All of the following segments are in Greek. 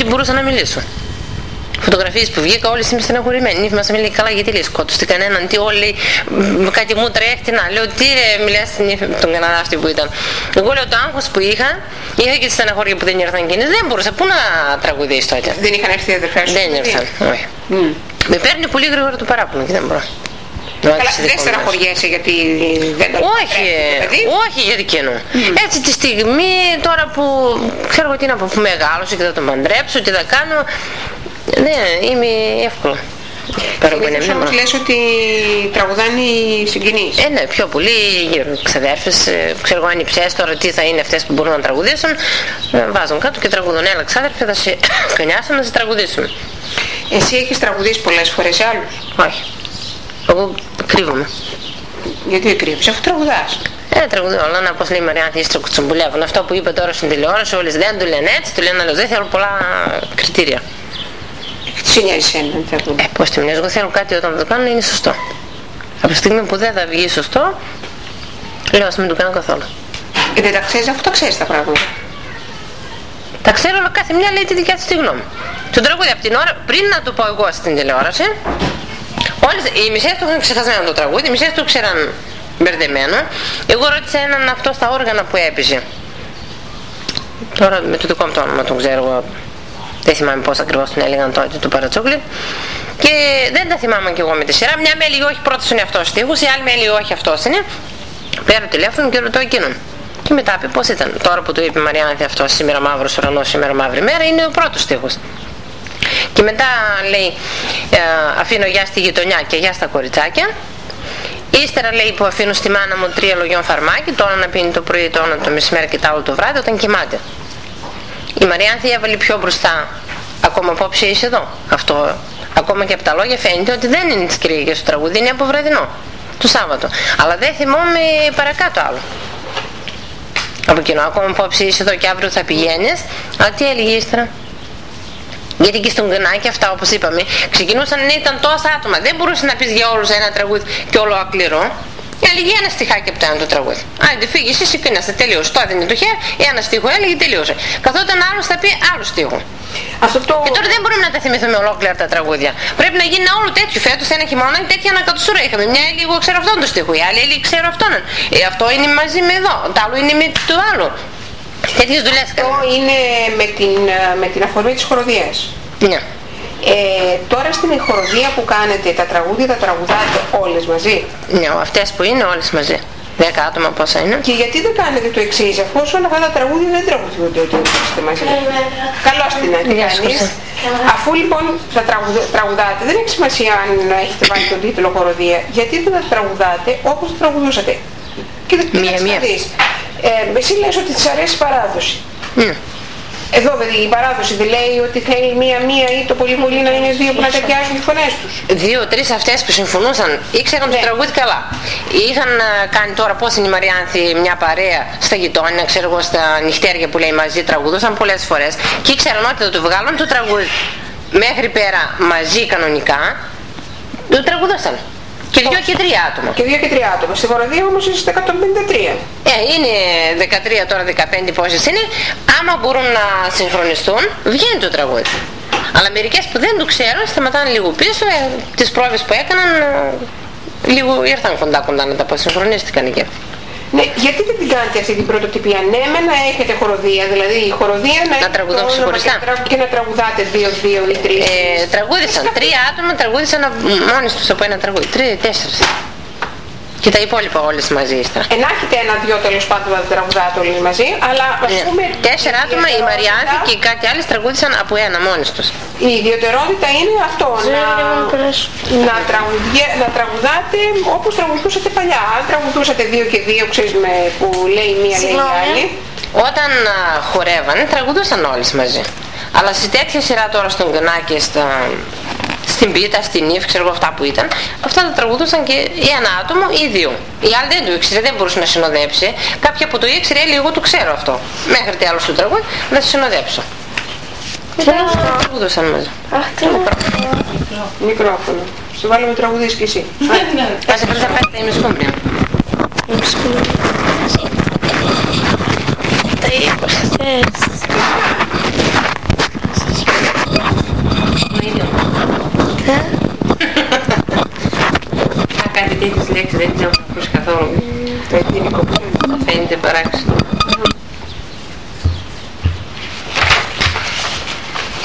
μπορούσα να μιλήσω. Φωτογραφίες που βγήκα, όλοι είμαι στεναχωρημένοι. Η μας με λέει καλά, γιατί λέει σκότωσε κανέναν, τι όλοι, κάτι μου τρέχει, να λέω τι ρε, μιλάς στην ύφη τον Καναδά αυτή που ήταν. Εγώ λέω το άγχος που είχα και τη στεναχώρια που δεν ήρθαν εκείνες, δεν μπορούσα, πού να τραγουδήσω τότε. Δεν είχαν έρθει οι αδερφές σου? Δεν ήρθαν, όχι. Με παίρνει πολύ γρήγορα το παράπονο και δεν μπορώ. Καλά, δεν στεναχωριέσαι γιατί δεν το όχι για εκείνο. Έτσι τη στιγμή τώρα που ξέρω εγώ τι να πω, που μεγάλωσε και θα τον παντρέψω, τι θα κάνω, ναι, είμαι εύκολο. Συνήθως όμως λες ότι τραγουδάνε οι συγγενείς. Ναι, πιο πολύ ξαδέρφες, ξέρω εγώ ανιψιές τώρα τι θα είναι αυτές που μπορούν να τραγουδήσουν, βάζουν κάτω και τραγουδούν. Έλα ξάδερφε, θα σε κανιάσουν να σε τραγουδήσουμε. Εσύ έχεις τραγουδήσει πολλές φορές σε άλλους? Όχι. Εγώ κρύβομαι. Γιατί δεν κρύβεις, αφού τραγουδάς? Τραγουδώ, αλλά να πως λέει η Μαριάννα Θήστρο κουτσομπουλεύουν. Αυτό που είπε τώρα στην τηλεόραση, όλες δεν του λένε έτσι, του λένε αλλιώς. Δεν θέλω πολλά κριτήρια. Τι σου νοιάζει εσένα, δεν θέλω. Πώς τη μοιάζει, εγώ θέλω κάτι όταν το κάνω να είναι σωστό. Από τη στιγμή που δεν θα βγει σωστό, λέω ας μην το κάνω καθόλου. Δεν τα ξέρεις, αφού τα ξέρεις τα πράγματα. Τα ξέρω, αλλά κάθε μια λέει τη δικιά της τη γνώμη. Το τραγούδι από την ώρα, πριν να το πω εγώ στην τηλεόραση, οι μισές του είχαν ξεχασμένο το τραγούδι, οι μισές του ξέραν μπερδεμένο. Εγώ ρώτησα έναν αυτό στα όργανα που έπαιζε. Τώρα με το δικό μου το όνομα τον ξέρω εγώ. Δεν θυμάμαι πώς ακριβώς τον έλεγαν τότε του Παρατσούκλη. Και δεν τα θυμάμαι κι εγώ με τη σειρά. Μια με έλεγε όχι πρώτος είναι αυτός στίχος, η άλλη με έλεγε όχι αυτός είναι. Πέρα τηλέφωνο και ρωτώ εκείνον. Και μετά είπε πώς ήταν. Τώρα που του είπε η Μαριάννα αυτός σήμερα μαύρος ουρανός, σήμερα μαύρη μέρα, είναι ο πρώτος στίχος. Και μετά λέει αφήνω γεια στη γειτονιά και γεια στα κοριτσάκια. Ύστερα λέει που αφήνω στη μάνα μου 3 λογιών φαρμάκι, το ένα να πίνει το πρωί, το ένα το μεσημέρι και το άλλο το βράδυ όταν κοιμάται. Η Μαριάννα έβαλε πιο μπροστά, ακόμα απόψε είσαι εδώ. Αυτό, ακόμα και από τα λόγια φαίνεται ότι δεν είναι της Κυριακής το τραγούδι, είναι από βραδινό, το Σάββατο. Αλλά δεν θυμόμαι παρακάτω άλλο. Από εκείνο, ακόμα απόψε είσαι εδώ και αύριο θα πηγαίνεις, αλλά τι έλεγε ύστερα? Γιατί και στον Γκνάκη αυτά όπως είπαμε ξεκινούσαν να ήταν τόσα άτομα. Δεν μπορούσε να πεις για όλους ένα τραγούδι και όλο ακληρό. Έλεγε ένα στιχάκι από το ένα το τραγούδι. Άντε φύγει εσύ σηκώνεσαι, τελείωσε. Το έδινε το χέρι, ένα στίχο έλεγε, τελείωσε. Καθόταν άλλος θα πει άλλο στίχο. Και τώρα δεν μπορούμε να τα θυμηθούμε ολόκληρα τα τραγούδια. Πρέπει να γίνει ένα όλο τέτοιο. Φέτος ένα χειμώνα τέτοια ανακατοσούρα είχαμε. Μια έλεγε εγώ ξέρω αυτόν το στίχο, η άλλη έλεγε ξέρω αυτόν. Αυτό είναι μαζί με εδώ, το άλλο είναι με το άλλο. Τέτοιες δουλειές αυτό είναι με την αφορμή της χοροδίας. Ναι. Τώρα στην χοροδία που κάνετε τα τραγούδια τα τραγουδάτε όλες μαζί? Ναι, αυτές που είναι όλες μαζί. 10 άτομα πόσα είναι. Και γιατί δεν κάνετε το εξής, αφού όλα αυτά τα τραγούδια δεν τραγουδούνται ότι είστε μαζί? Καλώς την κάνεις. Αφού λοιπόν τα τραγουδάτε, δεν έχει σημασία αν έχετε βάλει τον τίτλο χοροδία, γιατί δεν τα τραγουδάτε όπως τα τραγουδούσατε? Και μία. Εσύ λες ότι της αρέσει η παράδοση. Εδώ δηλαδή η παράδοση δεν λέει ότι θέλει μία ή το πολύ να είναι 2 που να ταιριάζουν τις φωνές τους? 2-3 αυτές που συμφωνούσαν ήξεραν το τραγούδι καλά. Είχαν κάνει τώρα πώς είναι η Μαριάνθη μια παρέα στα γειτόνια, ξέρω εγώ στα νυχτέρια που λέει μαζί, τραγουδούσαν πολλές φορές και ήξεραν ότι θα το βγάλουν το τραγούδι μέχρι πέρα μαζί κανονικά, το τραγουδούσαν. Και 2 και 3 άτομα. Και 2 και 3 άτομα. Στη χοροδία όμως είστε 153. Είναι 13 τώρα 15 πόσες είναι. Άμα μπορούν να συγχρονιστούν, βγαίνει το τραγούδι. Αλλά μερικές που δεν το ξέρουν σταματάνε λίγο πίσω. Τις πρόβες που έκαναν λίγο ήρθαν κοντά να τα αποσυγχρονίστηκαν εκεί. Ναι, γιατί δεν την κάνετε αυτή την πρωτοτυπία? Ναι, να έχετε χοροδία, δηλαδή η χοροδία να τραγουδούν ξεχωριστά και να τραγουδάτε 2 ή 3. Τραγούδισαν 3 άτομα, τραγούδισαν μόνοι τους από ένα τραγούδι. 3-4. Και τα υπόλοιπα όλες μαζί ύστερα. Να έχετε 1-2 τέλος πάντων να τραγουδάτε όλοι μαζί, αλλά ας πούμε... 4 άτομα, η Μαριάνθη και κάτι άλλες τραγούδισαν από ένα μόνοι τους. Η ιδιαιτερότητα είναι αυτό, να τραγουδάτε όπως τραγουδούσατε παλιά. Αν τραγουδούσατε 2 και 2, ξέρεις που λέει μία λέει η άλλη. Όταν χορεύανε τραγουδούσαν όλες μαζί. Αλλά σε τέτοια σειρά τώρα στον Γκνάκη, στην Πίτα, στην Ήφη, ξέρω εγώ αυτά που ήταν, αυτά τα τραγουδούσαν και ή ένα άτομο ή 2. Η άλλη δεν το ήξερε, δεν μπορούσε να συνοδέψει. Κάποια που το ήξερε έλεγε εγώ το ξέρω αυτό. Μέχρι τι άλλο στο τραγούδι να σε συνοδέψω. Και τραγουδούσαν μαζί. Μικρόφωνο. Σου βάλουμε τραγουδίς και εσύ. Ας σε πρώτα πέτα είμαι σκόμπρια. Τα είπα χθες.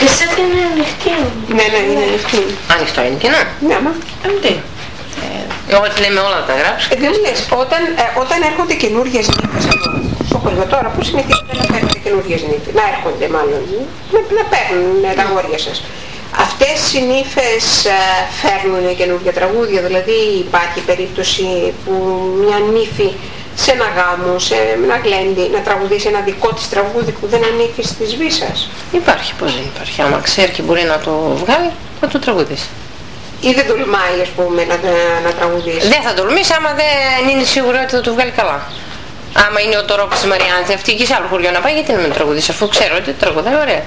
Και σετ είναι ανοιχτή. Ναι, είναι ανοιχτή. Ανοιχτό είναι και Ναι, μα. τι. Ό,τι λέμε όλα τα γράψεις. Δεν μου λες, όταν έρχονται καινούργιες νύφες εδώ στο χωριό τώρα, που συνηθίζετε να παίρνετε καινούργιες νύφες, να έρχονται μάλλον, να παίρνουν τα αγόρια σας. Αυτές οι νύφες φέρνουν καινούργια τραγούδια, δηλαδή υπάρχει περίπτωση που μια νύφη σε ένα γάμο, σε ένα γλέντι, να τραγουδήσει ένα δικό της τραγούδι που δεν ανήκει στη βίσας. Υπάρχει, πώς δεν υπάρχει. Άμα ξέρει και μπορεί να το βγάλει, θα το τραγουδήσει. Ή δεν τολμάει, ας πούμε, να τραγουδήσει. Δεν θα τολμήσει άμα δεν είναι σίγουρο ότι θα το βγάλει καλά. Άμα είναι ο τρόπος της Μαριάνθη αυτή και σε άλλο χωριό να πάει, γιατί να μην τραγουδήσει, αφού ξέρω ότι τραγουδάει ωραία.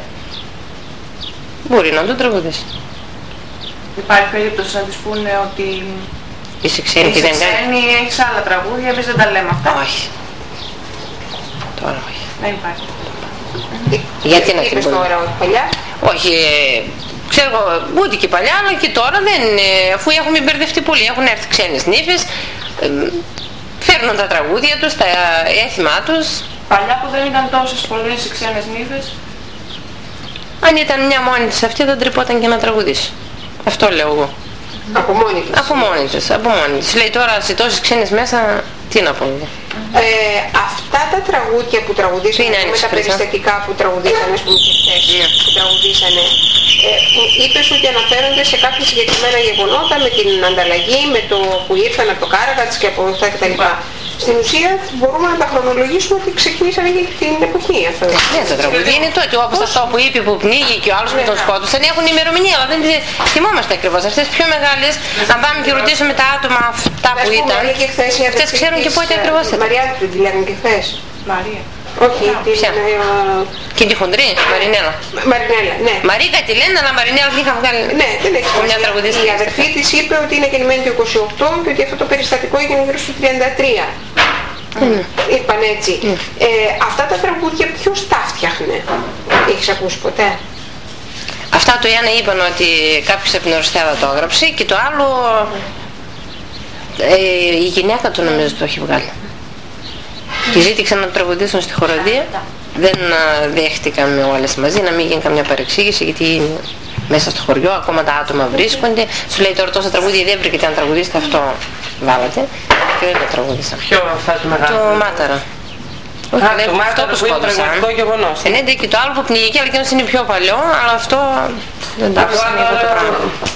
Μπορεί να το τραγουδήσει. Υπάρχει περίπτωση να της πούνε ότι είσαι ξένη και δεν κάνει. Έχεις άλλα τραγούδια, εμείς δεν τα λέμε αυτά. Όχι. Τώρα όχι. Δεν υπάρχει. Γιατί να την είπες τώρα, όχι παλιά. Όχι, ξέρω εγώ, ούτε και παλιά, αλλά και τώρα δεν είναι, αφού έχουμε μπερδευτεί πολύ, έχουν έρθει ξένες νύφες, φέρνουν τα τραγούδια τους, τα έθιμά τους. Παλιά που δεν ήταν τόσες πολλές οι ξένες νύφες. Αν ήταν μια μόνη της αυτή δεν τρυπόταν και να τραγουδήσει. Αυτό λέω εγώ. Από μόνη της. Από μόνη της. Λέει τώρα σε τόσες ξένες μέσα, τι να πω εγώ. Αυτά τα τραγούδια που τραγουδήσανε, με τα περιστατικά που τραγουδήσανε, ας πούμε, και χθες που τραγουδήσανε, είπες ότι αναφέρονται σε κάποια συγκεκριμένα γεγονότα, με την ανταλλαγή, με το που ήρθαν από το Κάραγκατς και από αυτά κτλ. Στην ουσία μπορούμε να τα χρονολογήσουμε ότι ξεκινήσανε για την εποχή αυτό. Ναι, το τραγούδι είναι τότε, όπως αυτό που είπε που πνίγει και ο άλλος με τον σκότωσαν, έχουν ημερομηνία, αλλά δεν θυμόμαστε ακριβώς. Αυτές πιο μεγάλες, αν πάμε και ρωτήσουμε τα άτομα αυτά που ήταν, αυτές ξέρουν και πότε ακριβώς ήταν. Μαριάνθη τη λέγανε και χθες. Μαρία. Όχι, και τη χοντρή, Μαρινέλα. Μαρινέλα, ναι. Μαρίκα τη λένε, αλλά Μαρινέλα την είχα βγάλει. Ναι, δεν έχει σημασία. Η αδερφή της είπε ότι είναι γεννημένη το 28 και ότι αυτό το περιστατικό έγινε γύρω στο 33. Είπαν έτσι. Αυτά τα τραγούδια ποιος τα φτιάχνε, έχεις ακούσει ποτέ? Αυτά το ένα είπαν ότι κάποιος από την Ορστέδα το έγραψε και το άλλο η γυναίκα του νομίζω το έχει βγάλει. Και ζήτηξαν να τραγουδήσουν στη χοροδία. Δεν δέχτηκαν με όλες μαζί, να μην γίνει καμιά παρεξήγηση, γιατί μέσα στο χωριό ακόμα τα άτομα βρίσκονται. Σου λέει τώρα τόσα τραγούδια δεν βρήκατε να τραγουδήσετε, αυτό βάλατε και δεν το τραγουδήσαν. Ποιο αυτά το μεγάλο? Το Μάταρα. Όχι, το Μάταρα που είναι πραγματικό γεγονός. Ναι, και το άλλο που πνιγεί, αλλά και είναι πιο παλιό, αλλά αυτό δεν το άκουσα εγώ το πράγμα.